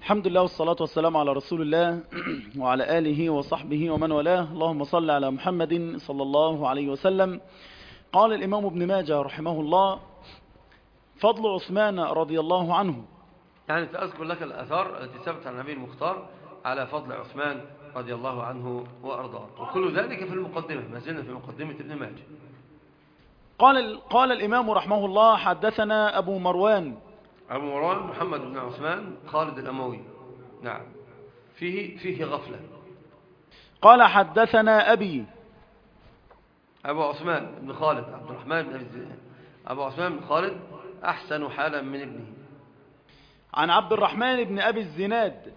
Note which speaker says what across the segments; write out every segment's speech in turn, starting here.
Speaker 1: الحمد لله والصلاة والسلام على رسول الله وعلى آله وصحبه ومن والاه. اللهم صل على محمد صلى الله عليه وسلم. قال الإمام ابن ماجه رحمه الله: فضل عثمان رضي الله عنه.
Speaker 2: يعني سأذكر لك الآثار التي ثبت عن النبي المختار على فضل عثمان رضي الله عنه وأرضاه، وكل ذلك في المقدمة، ما زلنا في مقدمة ابن ماجه.
Speaker 1: قال الإمام رحمه الله: حدثنا أبو مروان
Speaker 2: محمد بن عثمان خالد الأموي. نعم، فيه غفلة.
Speaker 1: قال حدثنا
Speaker 2: أبو عثمان بن خالد عبد الرحمن بن أبي الزناد. أبو عثمان بن خالد أحسن حالا من ابنه.
Speaker 1: عن عبد الرحمن بن أبي الزناد،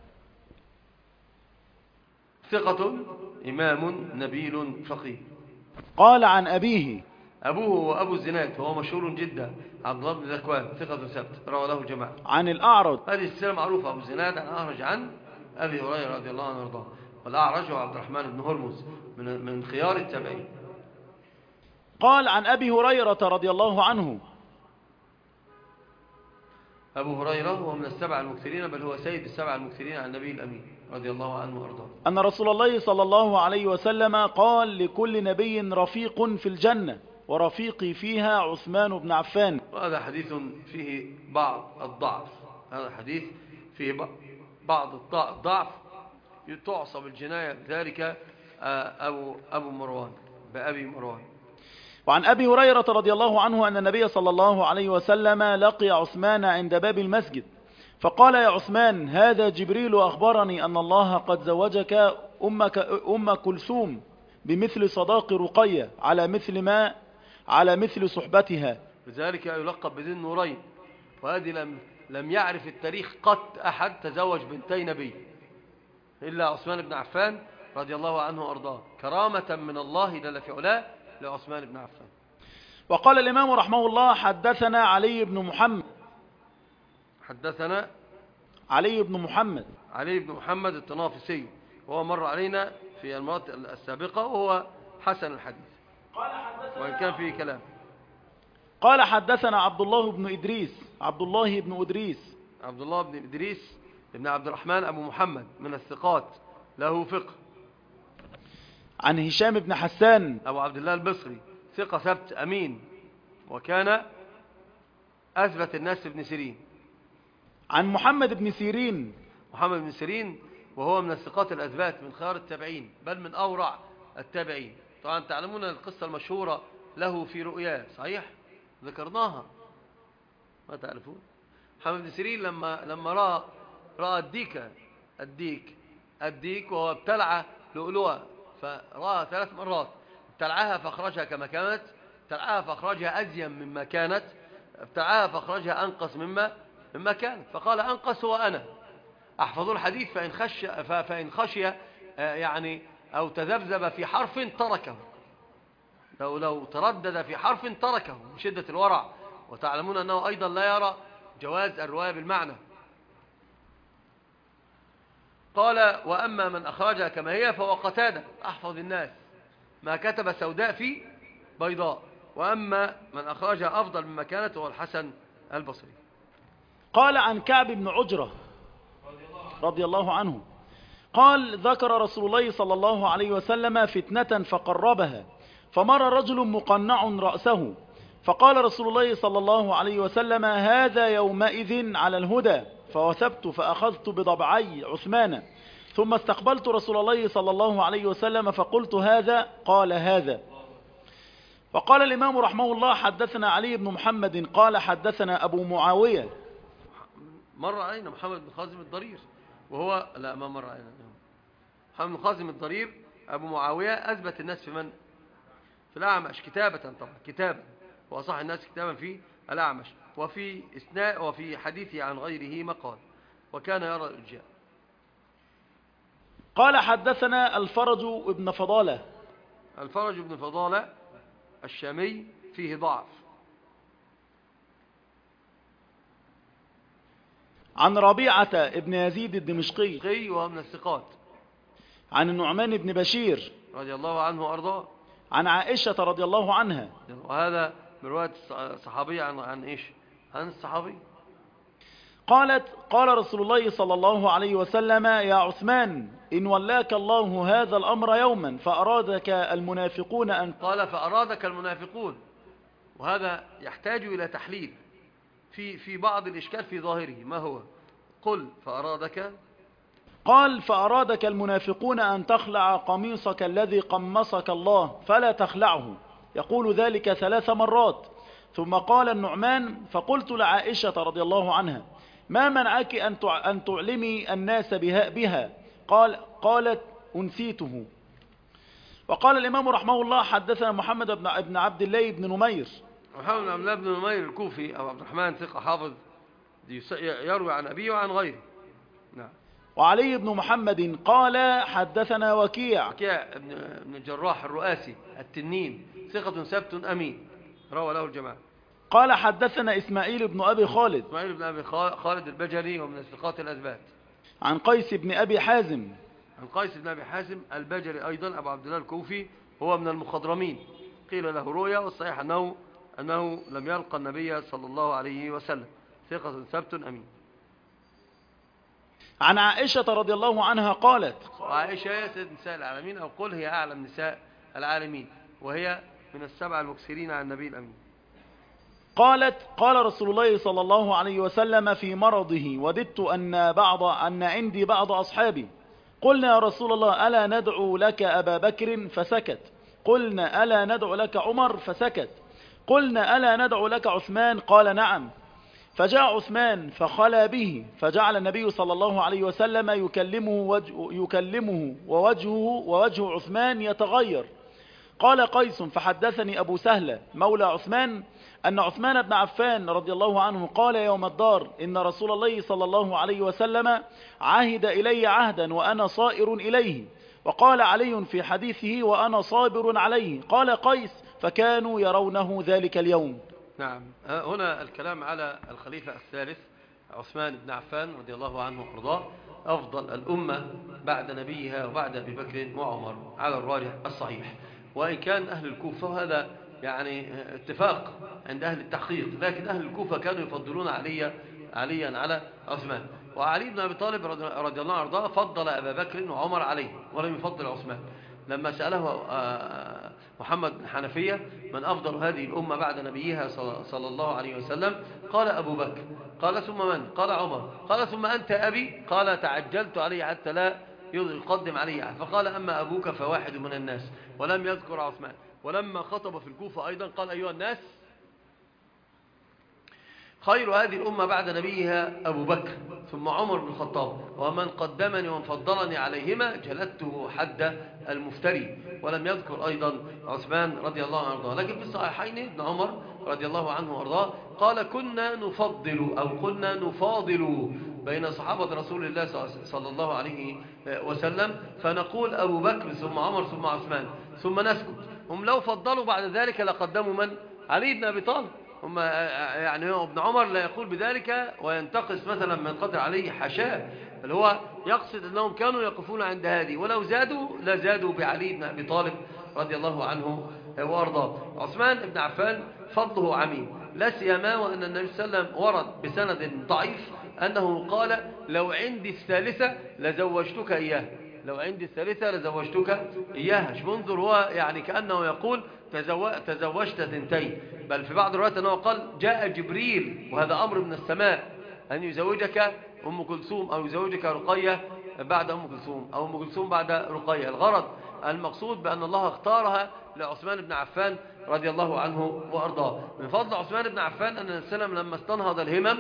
Speaker 2: ثقة إمام نبيل فقيه.
Speaker 1: قال عن أبيه.
Speaker 2: أبوه وأبو الزناد هو مشهور جدا، عبد الله بن ذكوان، ثقة ثبت، روى له جماعة.
Speaker 1: عن الأعرج،
Speaker 2: هذه السلسلة معروفة. أبو الزناد عن أعرج عن أبي هريرة رضي الله عنه وارضاه. والأعرج هو عبد الرحمن بن هرمز من خيار التابعين.
Speaker 1: قال عن أبي هريرة رضي الله عنه.
Speaker 2: أبو هريرة هو من السبع المكثرين، بل هو سيد السبع المكثرين عن النبي الأمين رضي الله عنه وارضاه.
Speaker 1: أن رسول الله صلى الله عليه وسلم قال: لكل نبي رفيق في الجنة، ورفيقي فيها عثمان بن عفان.
Speaker 2: وهذا حديث فيه بعض الضعف. هذا حديث فيه بعض الضعف، تعصب الجناية بذلك أبو مروان بأبي مروان.
Speaker 1: وعن أبي هريرة رضي الله عنه أن النبي صلى الله عليه وسلم لقي عثمان عند باب المسجد، فقال: يا عثمان، هذا جبريل أخبرني أن الله قد زوجك أم كلثوم بمثل صداق رقية على مثل صحبتها.
Speaker 2: بذلك يلقب بذي النورين. وهذه لم يعرف التاريخ قط أحد تزوج بنتي نبي إلا عثمان بن عفان رضي الله عنه وأرضاه، كرامة من الله جل في علاه لعثمان بن عفان.
Speaker 1: وقال الإمام رحمه الله: حدثنا علي بن محمد.
Speaker 2: حدثنا
Speaker 1: علي بن محمد
Speaker 2: الطنافسي، وهو مر علينا في المرات السابقة، وهو حسن الحديث وإن كان فيه كلام.
Speaker 1: قال حدثنا عبد الله بن إدريس
Speaker 2: ابن عبد الرحمن أبو محمد من الثقات، له فقه.
Speaker 1: عن هشام بن حسان
Speaker 2: أبو عبد الله البصري، ثقة ثبت أمين، وكان أثبت الناس ابن سيرين.
Speaker 1: عن محمد بن سيرين،
Speaker 2: وهو من الثقات الأثبات من خيار التابعين، بل من أورع التابعين. طبعا تعلمون القصة المشهورة له في رؤياه، صحيح؟ ذكرناها، ما تعرفون؟ محمد بن سيرين لما رأى الديك وهو ابتلع لؤلؤة، فرأى 3 مرات، ابتلعها فأخرجها كما كانت، ابتلعها فأخرجها أزين مما كانت، ابتلعها فأخرجها أنقص مما كانت، فقال: أنقص هو أنا. أحفظوا الحديث، فإن خشي يعني أو تذبذب في حرف تركه، لو تردد في حرف تركه من شدة الورع. وتعلمون أنه أيضا لا يرى جواز الرواية بالمعنى. قال: وأما من أخرجها كما هي فهو قتادة أحفظ الناس، ما كتب سوداء في بيضاء. وأما من أخرجها أفضل مما كانت هو الحسن البصري.
Speaker 1: قال عن كعب بن عجرة رضي الله عنه قال: ذكر رسول الله صلى الله عليه وسلم فتنة فقربها، فمر رجل مقنع رأسه، فقال رسول الله صلى الله عليه وسلم: هذا يومئذ على الهدى. فوثبت فأخذت بضبعي عثمان، ثم استقبلت رسول الله صلى الله عليه وسلم فقلت: هذا؟ قال: هذا. وقال الإمام رحمه الله: حدثنا علي بن محمد قال حدثنا أبو معاوية.
Speaker 2: مر علينا محمد بن خازم الضرير، وهو لا ما مر علينا. محمد بن خازم الضرير أبو معاوية أثبت الناس في الأعمش كتابة، طبعا كتابة، وأصح الناس كتابا في الأعمش، وفي حديثه عن غيره مقال، وكان يرى الإرجاء.
Speaker 1: قال حدثنا الفرج بن
Speaker 2: فضالة الشامي، فيه ضعف.
Speaker 1: عن ربيعة ابن يزيد الدمشقي،
Speaker 2: وهو من الثقات.
Speaker 1: عن النعمان بن بشير
Speaker 2: رضي الله عنه وأرضاه.
Speaker 1: عن عائشة رضي الله عنها،
Speaker 2: وهذا من رواية صحابية عن إيش؟ عن الصحابي.
Speaker 1: قال رسول الله صلى الله عليه وسلم: يا عثمان، إن ولاك الله هذا الأمر يوما فأرادك المنافقون أن
Speaker 2: قال فأرادك المنافقون، وهذا يحتاج إلى تحليل في بعض الإشكال في ظاهره. ما هو؟ قل فأرادك.
Speaker 1: قال: فأرادك المنافقون أن تخلع قميصك الذي قمصك الله فلا تخلعه، يقول ذلك 3 مرات. ثم قال النعمان: فقلت لعائشة رضي الله عنها: ما منعك أن تعلمي الناس بها؟ قالت: أنسيته. وقال الإمام رحمه الله: حدثنا محمد بن عبد الله بن نمير.
Speaker 2: محمد بن عبد الله بن نمير الكوفي أو عبد الرحمن ثقة حافظ، يروي عن أبيه وعن غيره. نعم.
Speaker 1: وعلي بن محمد قال: حدثنا وكيع
Speaker 2: بن الجراح الرؤاسي التنين ثقة ثبت أمين، روى له الجماعة.
Speaker 1: قال: حدثنا إسماعيل بن أبي خالد.
Speaker 2: إسماعيل بن أبي خالد البجلي ومن الثقات الأثبات.
Speaker 1: عن قيس بن أبي حازم.
Speaker 2: عن قيس بن أبي حازم البجلي أيضا أبو عبد الله الكوفي، هو من المخضرمين، قيل له رؤيا، والصحيح أنه لم يلقى النبي صلى الله عليه وسلم، ثقة ثبت أمين.
Speaker 1: عن عائشة رضي الله عنها قالت:
Speaker 2: وعائشة هي سيد نساء العالمين، أو قل هي أعلم نساء العالمين، وهي من السبع المكثرين عن النبي الأمين.
Speaker 1: قالت: قال رسول الله صلى الله عليه وسلم في مرضه: وددت أن عندي بعض أصحابي. قلنا: يا رسول الله، ألا ندعو لك أبا بكر؟ فسكت. قلنا: ألا ندعو لك عمر؟ فسكت. قلنا: ألا ندعو لك عثمان؟ قال: نعم. فجاء عثمان فخلى به، فجعل النبي صلى الله عليه وسلم يكلمه ووجه عثمان يتغير. قال قيس: فحدثني أبو سهلة مولى عثمان أن عثمان بن عفان رضي الله عنه قال يوم الدار: إن رسول الله صلى الله عليه وسلم عهد إلي عهدا وأنا صائر إليه. وقال علي في حديثه: وأنا صابر عليه. قال قيس: فكانوا يرونه ذلك اليوم.
Speaker 2: نعم. هنا الكلام على الخليفة الثالث عثمان بن عفان رضي الله عنه وارضاه، أفضل الأمة بعد نبيها وبعد أبي بكر وعمر على الراجح الصحيح. وإن كان أهل الكوفة، هذا يعني اتفاق عند أهل التحقيق، لكن أهل الكوفة كانوا يفضلون عليا على عثمان. وعلي بن أبي طالب رضي الله عنه وارضاه فضل أبا بكر وعمر عليه ولم يفضل عثمان. لما سأله محمد بن حنفية: من أفضل هذه الأمة بعد نبيها صلى الله عليه وسلم؟ قال: أبو بكر. قال: ثم من؟ قال: عمر. قال: ثم أنت أبي؟ قال: تعجلت عليه حتى لا يقدم عليه. فقال: أما أبوك فواحد من الناس، ولم يذكر عثمان. ولما خطب في الكوفة أيضا قال: أيها الناس، خير هذه الأمة بعد نبيها أبو بكر، ثم عمر بن الخطاب، ومن قدمني ومن فضلني عليهما جلدته حد المفتري. ولم يذكر أيضا عثمان رضي الله عنه وارضاه. لكن في الصحيحين ابن عمر رضي الله عنه وارضاه قال: كنا نفضل أو كنا نفاضل بين صحابة رسول الله صلى الله عليه وسلم، فنقول أبو بكر ثم عمر ثم عثمان ثم نسكت. هم لو فضلوا بعد ذلك لقدموا من؟ علي بن أبي طالب. هم يعني ابن عمر لا يقول بذلك وينتقص مثلا من قدر عليه، حاشاه، بل هو يقصد أنهم كانوا يقفون عند هذه، ولو زادوا لا زادوا بعلي بن أبي طالب رضي الله عنه وارضاه. عثمان بن عفان فضله عميم، لا سيما وأن النبي صلى الله عليه وسلم ورد بسند ضعيف أنه قال: لو عندي الثالثة لزوجتك إياه. لو عندي الثالثة لزوجتك إياها. منظر، هو يعني كأنه يقول: تزوجت ثنتين. بل في بعض الروايات أنه قال: جاء جبريل، وهذا أمر من السماء، أن يزوجك أم كلثوم، أو يزوجك رقية بعد أم كلثوم، أو أم كلثوم بعد رقية. الغرض المقصود بأن الله اختارها لعثمان بن عفان رضي الله عنه وأرضاه. من فضل عثمان بن عفان أن السلام لما استنهض الهمم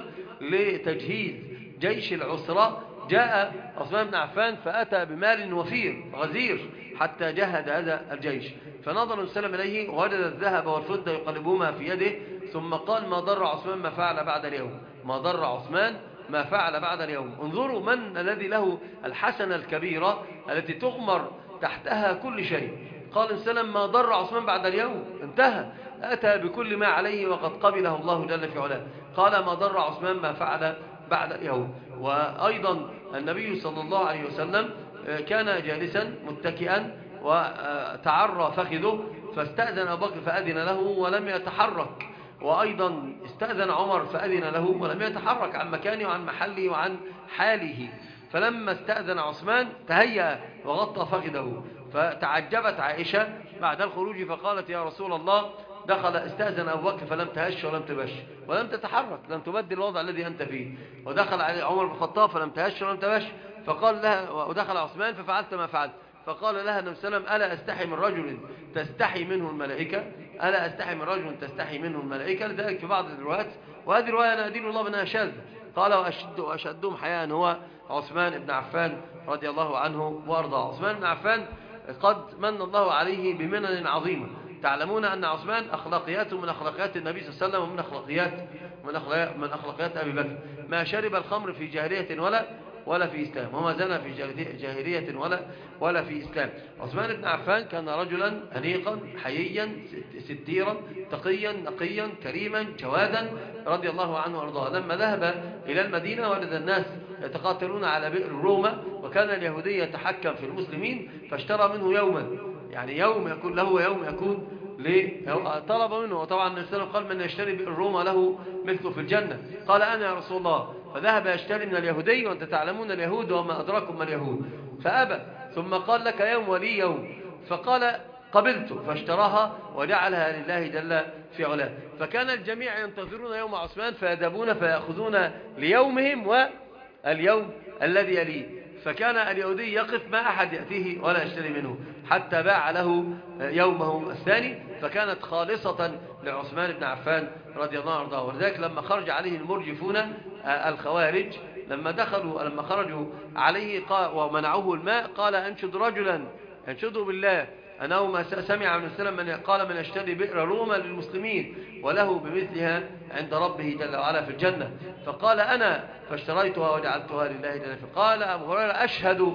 Speaker 2: لتجهيز جيش العسرة، جاء عثمان بن عفان فأتى بمال وفير غزير حتى جهد هذا الجيش. فنظر السلام إليه ووجد الذهب والفضة يقلبهما في يده، ثم قال: ما ضر عثمان ما فعل بعد اليوم. ما ضر عثمان ما فعل بعد اليوم. انظروا من الذي له الحسنة الكبيرة التي تغمر تحتها كل شيء. قال السلام: ما ضر عثمان بعد اليوم، انتهى، أتى بكل ما عليه وقد قبله الله جل في علاه. قال: ما ضر عثمان ما فعل بعد اليوم. وأيضا النبي صلى الله عليه وسلم كان جالسا متكئا وتعرى فخذه، فاستأذن أبو بكر فأذن له ولم يتحرك. وأيضا استأذن عمر فأذن له ولم يتحرك عن مكانه وعن محله وعن حاله. فلما استأذن عثمان تهيأ وغطى فخذه، فتعجبت عائشة بعد الخروج فقالت يا رسول الله استأذن أبو بكر فلم تهش ولم تبش ولم تتحرك، لم تبدل الوضع الذي أنت فيه، ودخل عليه عمر بن الخطاب فلم تهش ولم تبش، فقال لها ودخل عثمان ففعلت ما فعلت، فقال لها النبي صلى الله عليه وسلم ألا أستحي من رجل تستحي منه الملائكة، ألا أستحي من رجل تستحي منه الملائكة. لذلك في بعض الروايات، وهذه رواية أنا أدين الله بأنها شاذة، قال وأشدهم حياء هو عثمان بن عفان رضي الله عنه وأرضاه. عثمان بن عفان قد من الله عليه بمنن عظيمة. تعلمون أن عثمان أخلاقياته من أخلاقيات النبي صلى الله عليه وسلم ومن أخلاقيات أبي بكر. ما شرب الخمر في جاهلية ولا في إسلام، وما زنى في جاهلية ولا في إسلام. عثمان بن عفان كان رجلا أنيقا حييا ستيرا تقيا نقيا كريما جوادا رضي الله عنه وأرضاه. لما ذهب إلى المدينة وجد الناس يتقاتلون على بئر روما، وكان اليهودي يتحكم في المسلمين، فاشترى منه يوما، يعني يوم يكون له ويوم يكون طلب منه. وطبعا النبي صلى الله عليه وسلم قال من يشتري بئر روما له مثله في الجنة، قال أنا يا رسول الله، فذهب يشتري من اليهودي، وأنت تعلمون اليهود وما أدراكم ما اليهود، فأبى، ثم قال لك يوم ولي يوم، فقال قبلت، فاشتراها وجعلها لله جل في علاه. فكان الجميع ينتظرون يوم عثمان فيذهبون فيأخذون ليومهم واليوم الذي يليه. فكان اليهودي يقف ما أحد يأتيه ولا يشتري منه حتى باع له يومه الثاني، فكانت خالصة لعثمان بن عفان رضي الله عنه. ولذلك لما خرج عليه المرجفون الخوارج، لما خرجوا عليه ومنعوه الماء، قال أنشد رجلا أنشده بالله أنه ما سمع من السلام من قال من يشتري بئر روما للمسلمين وله بمثلها عند ربه جل وعلا في الجنة، فقال أنا فاشتريتها وجعلتها لله جل. فقال أبو هريرة أشهد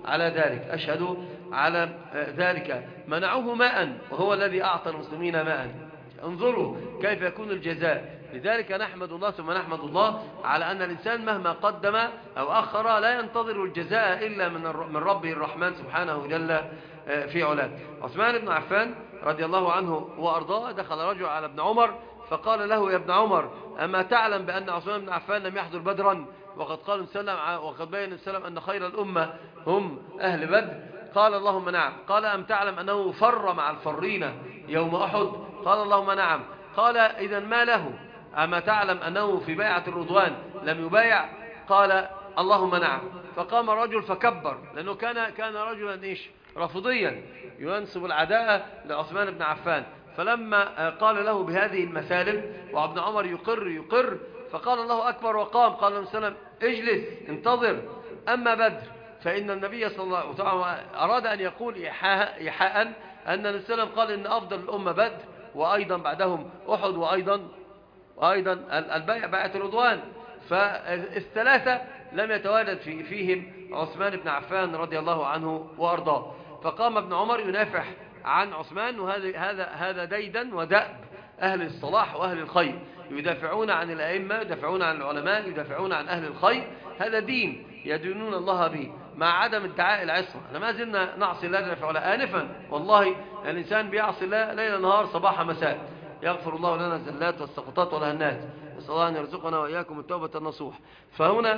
Speaker 2: على ذلك منعوه ماء وهو الذي أعطى المسلمين ماء. انظروا كيف يكون الجزاء. لذلك نحمد الله ثم نحمد الله على أن الإنسان مهما قدم أو أخر لا ينتظر الجزاء إلا من ربه الرحمن سبحانه جل في علاه. عثمان بن عفان رضي الله عنه وأرضاه دخل رجل على ابن عمر فقال له يا ابن عمر أما تعلم بأن عثمان بن عفان لم يحضر بدرا وقد بين السلام أن خير الأمة هم أهل بدر؟ قال اللهم نعم. قال أم تعلم أنه فر مع الفرين يوم أحد؟ قال اللهم نعم. قال إذن ما له؟ أما تعلم أنه في بيعة الرضوان لم يبايع؟ قال اللهم نعم. فقام رجل فكبر، لأنه كان رجلا رافضيا ينسب العداء لعثمان بن عفان. فلما قال له بهذه المثالب وابن عمر يقر فقال الله أكبر وقام. قال له السلام اجلس انتظر، أما بدر فإن النبي صلى الله عليه وسلم أراد أن يقول إيحاء أن السلام قال إن أفضل الأمة بدر، وأيضا بعدهم أحد، وأيضا بيعة الرضوان. فالثلاثة لم يتواجد فيهم عثمان بن عفان رضي الله عنه وأرضاه. فقام ابن عمر ينافح عن عثمان، وهذا ديدا ودأب أهل الصلاح وأهل الخير، يدافعون عن الأئمة، يدافعون عن العلماء، يدافعون عن أهل الخير. هذا دين يدينون الله به مع عدم ادعاء العصمة. احنا ما زلنا نعصي الله جل وعلا آنفا، والله الإنسان بيعصي الله ليل نهار صباح مساء. يغفر الله لنا الزلات والسقطات والهنات، نسأل الله أن يرزقنا وإياكم التوبة النصوح. فهنا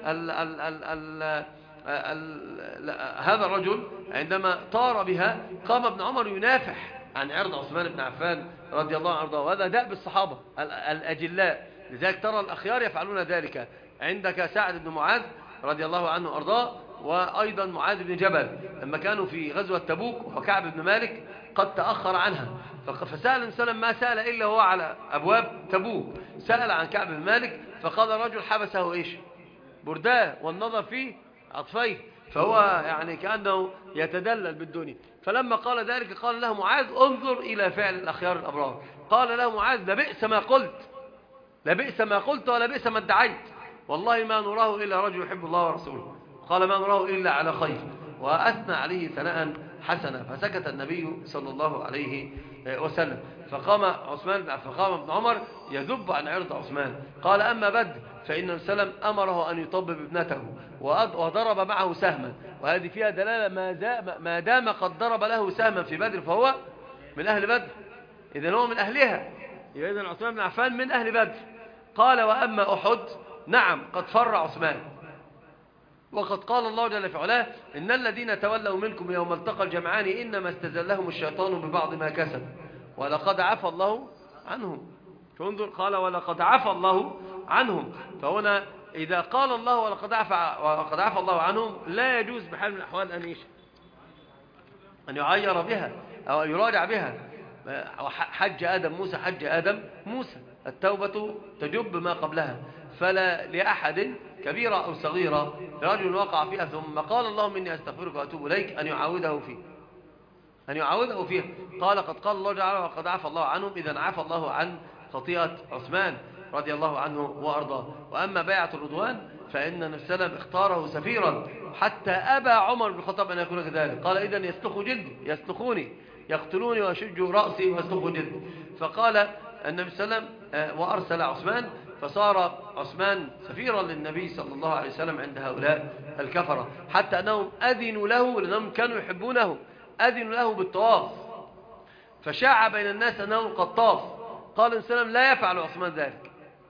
Speaker 2: هذا الرجل عندما طار بها قام ابن عمر ينافح عن عرض عثمان بن عفان رضي الله عنه، وهذا دأب الصحابة الأجلاء. لذلك ترى الأخيار يفعلون ذلك. عندك سعد بن معاذ رضي الله عنه وأرضاه، وأيضا معاذ بن جبل لما كانوا في غزوة تبوك، وكعب بن مالك قد تأخر عنها، فسأل الإنسان ما سأل إلا هو على أبواب تبوك، سأل عن كعب بن مالك، فقال رجل حبسه برداه والنظر فيه أطفيه، فهو يعني كأنه يتدلل بالدنيا. فلما قال ذلك قال له معاذ انظر إلى فعل الأخيار الأبرار. قال له معاذ لبئس ما قلت ولا بئس ما ادعيت، والله ما نراه إلا رجل يحب الله ورسوله. قال ما نراه إلا على خير، وأثنى عليه ثناء حسنا. فسكت النبي صلى الله عليه وسلم. فقام ابن عمر يذب عن عرض عثمان. قال أما بدر فإن السلام أمره أن يطبب ابنته وضرب معه سهما، وهذه فيها دلالة ما دام قد ضرب له سهما في بدر فهو من أهل بدر، إذن هو من أهلها. يبقى إذن عثمان بن عفان من أهل بدر. قال وأما أحد نعم قد فر عثمان، وقد قال الله جل في علاه إن الذين تولوا منكم يوم التقى الجمعان إنما استزلهم الشيطان ببعض ما كسب ولقد عفى الله عنهم. فانظر قال ولقد عفى الله عنهم. فهنا إذا قال الله ولقد عفى الله عنهم لا يجوز بحال من الأحوال أن يعير بها أو يراجع بها. حج آدم موسى حج آدم موسى، التوبة تجب ما قبلها. فلا لأحد كبيرة أو صغيرة رجل وقع فيها ثم قال اللهم إني أستغفرك وأتوب إليك أن يعاوده فيه. قال قد قال الله تعالى وقد عفى الله عنهم، إذا عفى الله عن خطيئة عثمان رضي الله عنه وأرضاه. وأما بيعة الرضوان فإن النبي صلى الله عليه وسلم اختاره سفيرا حتى أبى عمر بن الخطاب أن يكون كذلك. قال إذن يسلخ جلدي، يسلخوني، يقتلوني ويشجوا رأسي ويسلخ جلدي. فقال النبي صلى الله عليه وسلم وأرسل عثمان، فصار عثمان سفيرا للنبي صلى الله عليه وسلم عند هؤلاء الكفرة، حتى أنهم أذنوا له لأنهم كانوا يحبونه، أذنوا له بالطواف، فشاع بين الناس أنه قد طاف. قال النبي صلى الله عليه وسلم لا يفعل عثمان ذلك،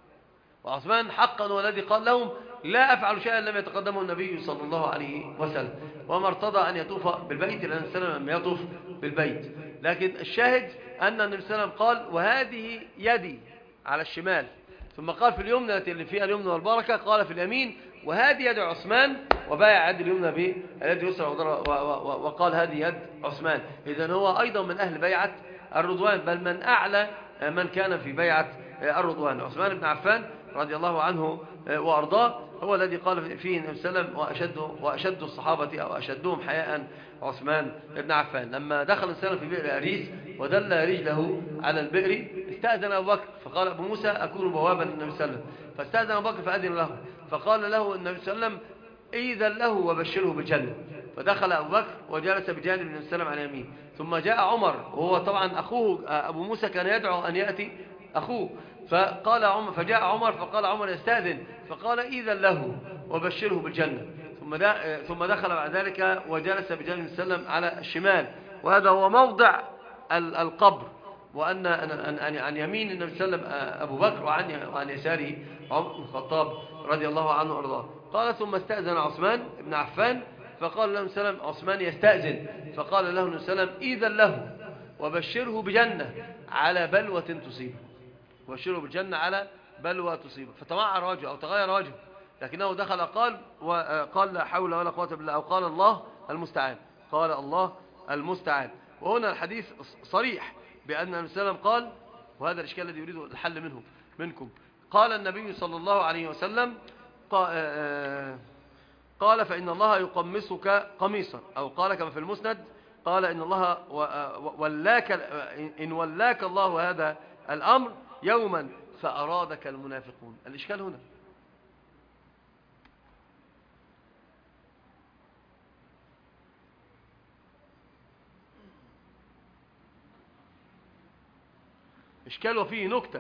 Speaker 2: وعثمان حقا هو الذي قال لهم لا أفعل شيئا لم يتقدمه النبي صلى الله عليه وسلم، وما ارتضى أن يطوف بالبيت لأن النبي صلى الله عليه وسلم لم يطوف بالبيت. لكن الشاهد أن النبي صلى الله عليه وسلم قال وهذه يدي على الشمال، ثم قال في اليمنى اللي فيها اليمنى والبركة قال في اليمين وهذه يد عثمان، وبايع يد اليمنى باليد اليسرى وقال هذه يد عثمان. إذن هو أيضا من أهل بيعة الرضوان، بل من أعلى من كان في بيعة الرضوان. عثمان بن عفان رضي الله عنه وأرضاه هو الذي قال فيه النبي صلى الله عليه وسلم وأشد الصحابة أو أشدهم حياء عثمان بن عفان. لما دخل النبي في بئر أريس ودل رجله على البئر استأذن أبو بكر، فقال أبو موسى أكون بوابا للنبي صلى الله عليه وسلم، فاستأذن أبو بكر فأذن له، فقال له النبي صلى الله عليه وسلم إذن له وبشره بالجنة. فدخل أبو بكر وجلس بجانب النبي صلى الله عليه وسلم على يمين. ثم جاء عمر وهو طبعا أخوه أبو موسى كان يدعو أن يأتي أخوه، فقال عمر فجاء عمر فقال عمر يستأذن، فقال إذن له وبشره بالجنة. ثم دخل بعد ذلك وجلس بجانب النبي صلى الله عليه وسلم على الشمال، وهذا هو موضع القبر، وأن عن يمين النبي صلى الله عليه وسلم أبو بكر وعن يساره عمر بن الخطاب رضي الله عنه وارضاه. قال ثم استأذن عثمان بن عفان، فقال له النبي صلى الله عليه وسلم عثمان يستأذن، فقال له النبي صلى الله عليه وسلم إذن له وبشره بجنة على بلوة تصيبه، وبشره بالجنة على بلوة تصيبه. فتمعر وجهه أو تغير وجهه، لكنه دخل قال لا حول ولا قوة إلا بالله، أو قال الله المستعان، قال الله المستعان. وهنا الحديث صريح بأن النبي صلى الله عليه وسلم قال، وهذا الإشكال الذي يريد الحل منكم، قال النبي صلى الله عليه وسلم قال فإن الله يقمصك قميصا، أو قال كما في المسند قال إن الله ولاك الله هذا الأمر يوما فأرادك المنافقون. الإشكال هنا إشكال وفيه نكتة.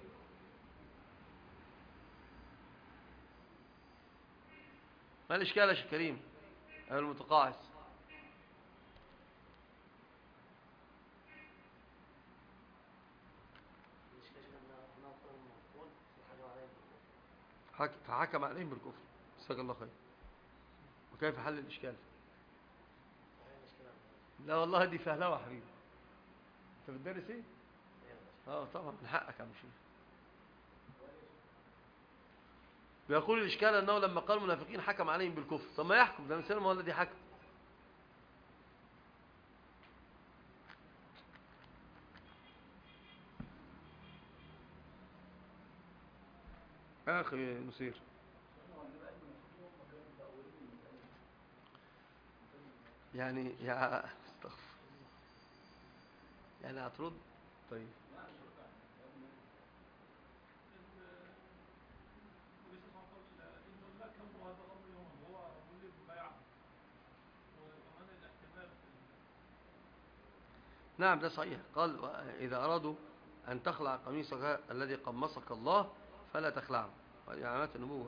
Speaker 2: ما الإشكال يا شيخ كريم أو المتقاعس؟ فحكم عليهم بالكفر، جزاك الله خير. وكيف حل الإشكال؟ لا والله دي فهلوة يا حبيبي. أنت بتدرس إيه؟ طبعا من حقك يا مشي. بيقول الإشكال أنه لما قال المنافقين حكم عليهم بالكفر، طب ما يحكم، ده مسلم هو الذي حكم. أخي نصير يعني يا استغفر، يعني هترد؟ طيب نعم ده صحيح. قال إذا أرادوا أن تخلع قميصك الذي قمصك الله فلا تخلعه، هذه علامات النبوة.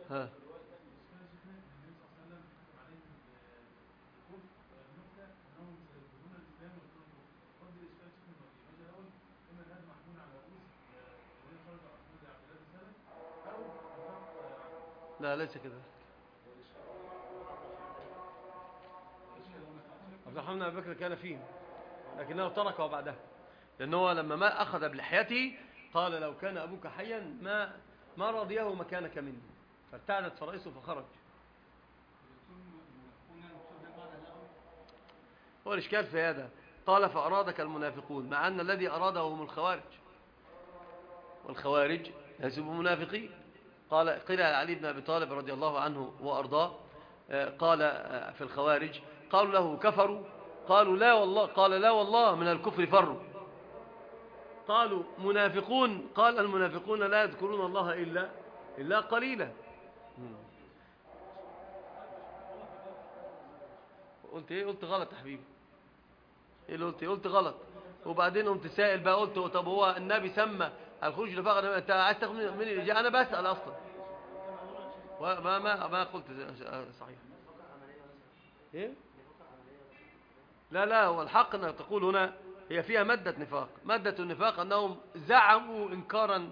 Speaker 2: ها. لا ليس كده. عبد الرحمن بن أبي بكر كان فيه لكنه تركه بعدها، لأنه لما ما أخذ بلحيته قال لو كان أبوك حيا ما رضيه مكانك مني، فارتعدت فرائسه فخرج. هو الإشكال في هذا، قال فأرادك المنافقون، مع أن الذي أراده هم الخوارج، والخوارج ليسوا بمنافقين. قيل علي بن أبي طالب رضي الله عنه وأرضاه قال في الخوارج قالوا له كفروا، قالوا لا والله، قال لا والله من الكفر فروا. قالوا منافقون، قال المنافقون لا يذكرون الله إلا قليلا. قلت ايه؟ قلت غلط يا حبيبي. ايه اللي قلت غلط. وبعدين قمت سائل بقى، قلت طب هو النبي سمى الخروج لفقد، انت عايز تاخد مني الإجابة؟ انا بسأل اصلا. ما قلت صحيح. ايه؟ لا هو الحق انك تقول هنا هي فيها مادة نفاق. مادة النفاق انهم زعموا انكارا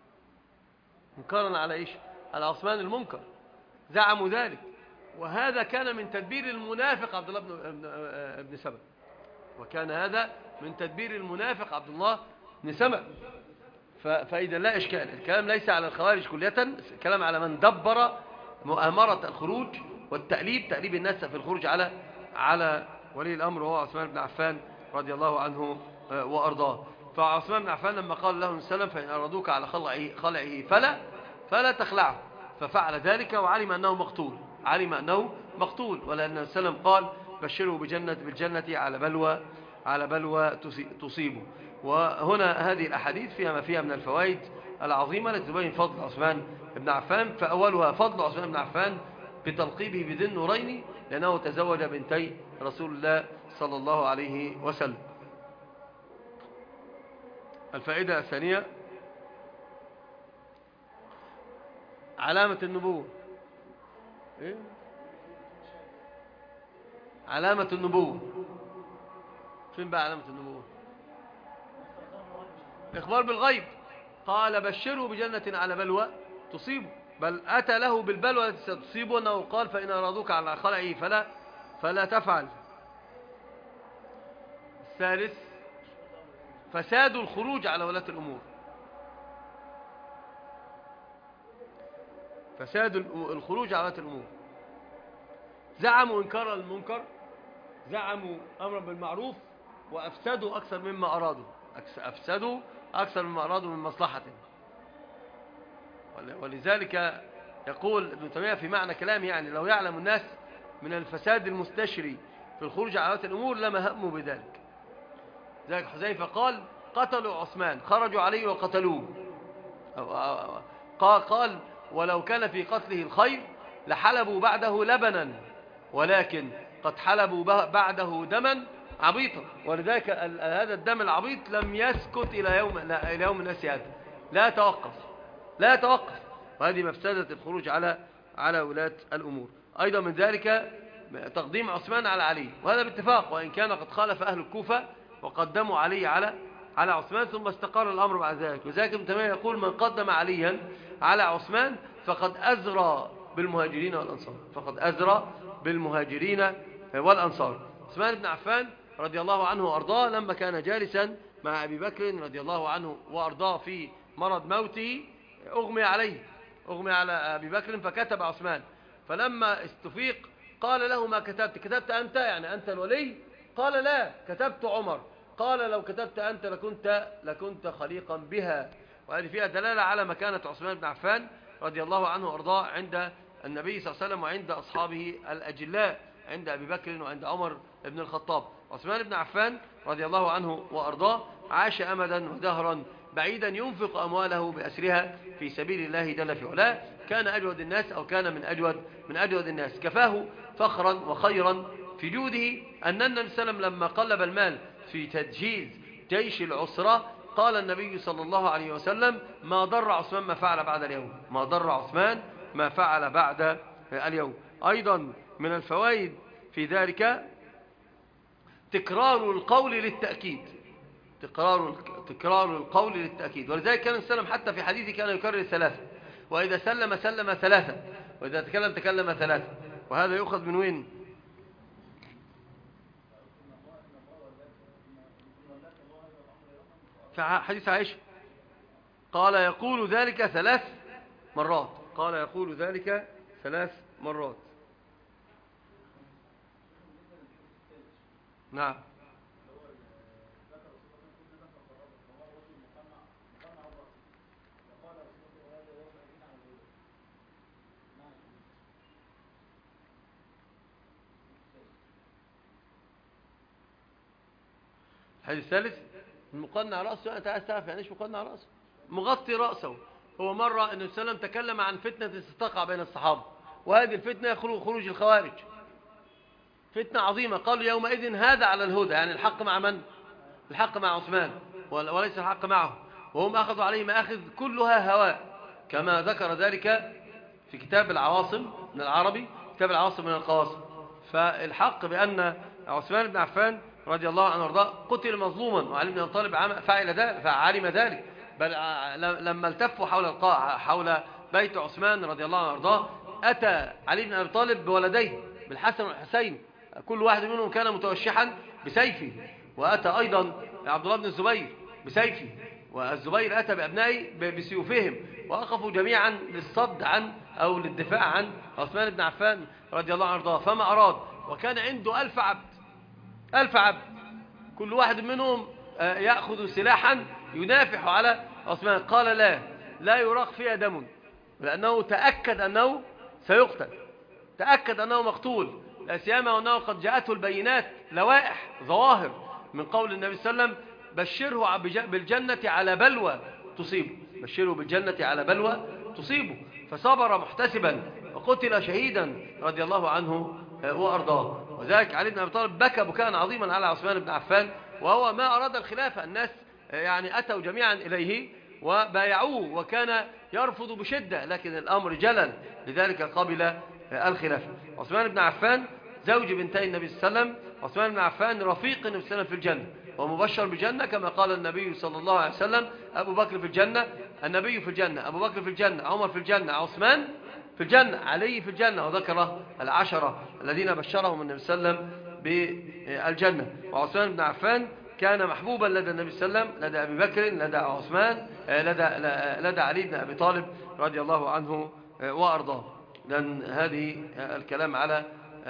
Speaker 2: على ايش؟ على عثمان المنكر، زعموا ذلك، وهذا كان من تدبير المنافق عبد الله بن سبأ، وكان هذا من تدبير المنافق عبد الله بن سبأ. فإذا لا إشكال، الكلام ليس على الخوارج كلية، الكلام على من دبر مؤامرة الخروج تأليب الناس في الخروج على ولي الأمر وهو عثمان بن عفان رضي الله عنه وأرضاه. فعثمان بن عفان لما قال له السلام فإن أرادوك على خلعه فلا تخلعه، ففعل ذلك وعلم أنه مقتول، ولأن السلام قال بشره بالجنة على بلوى تصيبه. وهنا هذه الأحاديث فيها ما فيها من الفوائد العظيمة التي تبين فضل عثمان بن عفان. فأولها فضل عثمان بن عفان بتلقيبه بذي النورين، لأنه تزوج بنتي رسول الله صلى الله عليه وسلم. الفائدة الثانية علامة النبوة. إيه؟ علامة النبوة فين بقى علامة النبوة؟ إخبار بالغيب. قال بشره بجنة على بلوى تصيبه، بل أتى له بالبلوى التي ستصيبه، أنه قال فإن أرادوك على خلعه فلا تفعل. الثالث فساد الخروج على ولاة الأمور. فساد الخروج على ولاة الأمور، زعموا إنكار المنكر، زعموا أمرا بالمعروف، وأفسدوا أكثر مما أرادوا، أفسدوا أكثر مما أرادوا من مصلحة. ولذلك يقول ابن تيمية في معنى كلامه، يعني لو يعلم الناس من الفساد المستشري في الخروج على ولاة الأمور لما هموا بذلك. ذلك حذيفة قال قتلوا عثمان، خرجوا عليه وقتلوه. قال ولو كان في قتله الخير لحلبوا بعده لبنا، ولكن قد حلبوا بعده دما عبيطا. ولذلك هذا الدم العبيط لم يسكت إلى يوم الناس هذا، لا توقف. وهذه مفسدة الخروج على ولاة الأمور. أيضا من ذلك تقديم عثمان على علي، وهذا باتفاق، وإن كان قد خالف أهل الكوفة وقدموا علي على عثمان، ثم استقر الأمر بعد ذلك. وذلك ابن تيمية يقول من قدم عليا على عثمان فقد أزرى بالمهاجرين والأنصار. عثمان بن عفان رضي الله عنه وأرضاه لما كان جالسا مع أبي بكر رضي الله عنه وأرضاه في مرض موته، أغمي على أبي بكر، فكتب عثمان، فلما استفيق قال له ما كتبت أنت، يعني أنت الولي؟ قال لا، كتبت عمر. قال لو كتبت أنت لكنت خليقا بها. وهذه فيها دلالة على مكانة عثمان بن عفان رضي الله عنه وأرضاه عند النبي صلى الله عليه وسلم وعند أصحابه الأجلاء، عند أبي بكر وعند عمر بن الخطاب. عثمان بن عفان رضي الله عنه وأرضاه عاش أمدا ودهرا بعيدا ينفق أمواله بأسرها في سبيل الله جل في علاه. كان أجود الناس، أو كان من أجود الناس. كفاه فخرا وخيرا في جوده أن النبي صلى الله عليه وسلم لما قلب المال في تجهيز جيش العسرة قال النبي صلى الله عليه وسلم ما ضر عثمان ما فعل بعد اليوم، ما ضر عثمان ما فعل بعد اليوم. أيضا من الفوائد في ذلك تكرار القول للتأكيد، تكرار القول للتأكيد. ولذلك كان السلام حتى في حديثه كان يكرر ثلاثة، وإذا سلم سلم ثلاثة، وإذا تكلم تكلم ثلاثة. وهذا يؤخذ من وين؟ في حديث عائشة قال يقول ذلك 3 مرات، قال يقول ذلك 3 مرات. نعم. الحديث الثالث مقنع رأسه. أنت عايز تعرف يعني إيش مقنع رأسه؟ مغطي رأسه. هو مرة النبي صلى الله عليه وسلم تكلم عن فتنة ستقع بين الصحابة، وهذه الفتنة خروج الخوارج، فتنة عظيمة. قالوا يومئذ هذا على الهدى، يعني الحق مع من؟ الحق مع عثمان وليس الحق معه، وهم أخذوا عليه مآخذ كلها هواء، كما ذكر ذلك في كتاب العواصم من العربي، كتاب العواصم من القواصم. فالحق بأن عثمان بن عفان رضي الله عنه وارضاه قتل مظلوما، وعلي بن ابي طالب فعلم ذلك، بل لما التفوا حول بيت عثمان رضي الله عنه وارضاه أتى علي بن ابي طالب بولديه بالحسن والحسين، كل واحد منهم كان متوشحا بسيفه، وأتى أيضا عبد الله بن الزبير بسيفه، والزبير أتى بأبنائه بسيوفهم، وأقفوا جميعا للصد عن أو للدفاع عن عثمان بن عفان رضي الله عنه وارضاه. فما أراد، وكان عنده 1000 عبد، 1000 عبد، كل واحد منهم يأخذ سلاحا ينافح على عثمان. قال لا يراق فيها دم، لأنه تأكد أنه سيقتل، تأكد أنه مقتول، لا سيما وأنه قد جاءته البينات، لوائح ظواهر من قول النبي صلى الله عليه وسلم بشره بالجنة على بلوى تصيبه، بشره بالجنة على بلوى تصيبه. فصبر محتسبا وقتل شهيدا رضي الله عنه وأرضاه. وذلك علي بن أبي طالب بكى بكاء عظيما على عثمان بن عفان، وهو ما أراد الخلافة. الناس يعني أتوا جميعا إليه وبايعوه، وكان يرفض بشدة، لكن الأمر جلل، لذلك قبل الخلافة. عثمان بن عفان زوج بنتي النبي صلى الله عليه وسلم، عثمان بن عفان رفيق النبي صلى الله عليه وسلم في الجنة، ومبشر بالجنة كما قال النبي صلى الله عليه وسلم: أبو بكر في الجنة، النبي في الجنة، أبو بكر في الجنة، عمر في الجنة، عثمان في الجنة، علي في الجنة، وذكر 10 الذين بشرهم النبي صلى الله عليه وسلم بالجنة. وعثمان بن عفان كان محبوبا لدى النبي صلى الله عليه وسلم، لدى أبي بكر، لدى عثمان، لدى علي بن أبي طالب رضي الله عنه وأرضاه. لأن هذه الكلام على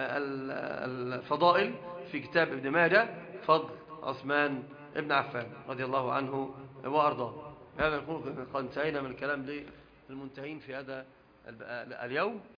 Speaker 2: الفضائل في كتاب ابن ماجه، فضل عثمان بن عفان رضي الله عنه وأرضاه. هذا نكون قد انتهينا من الكلام للمنتهين في هذا اليوم.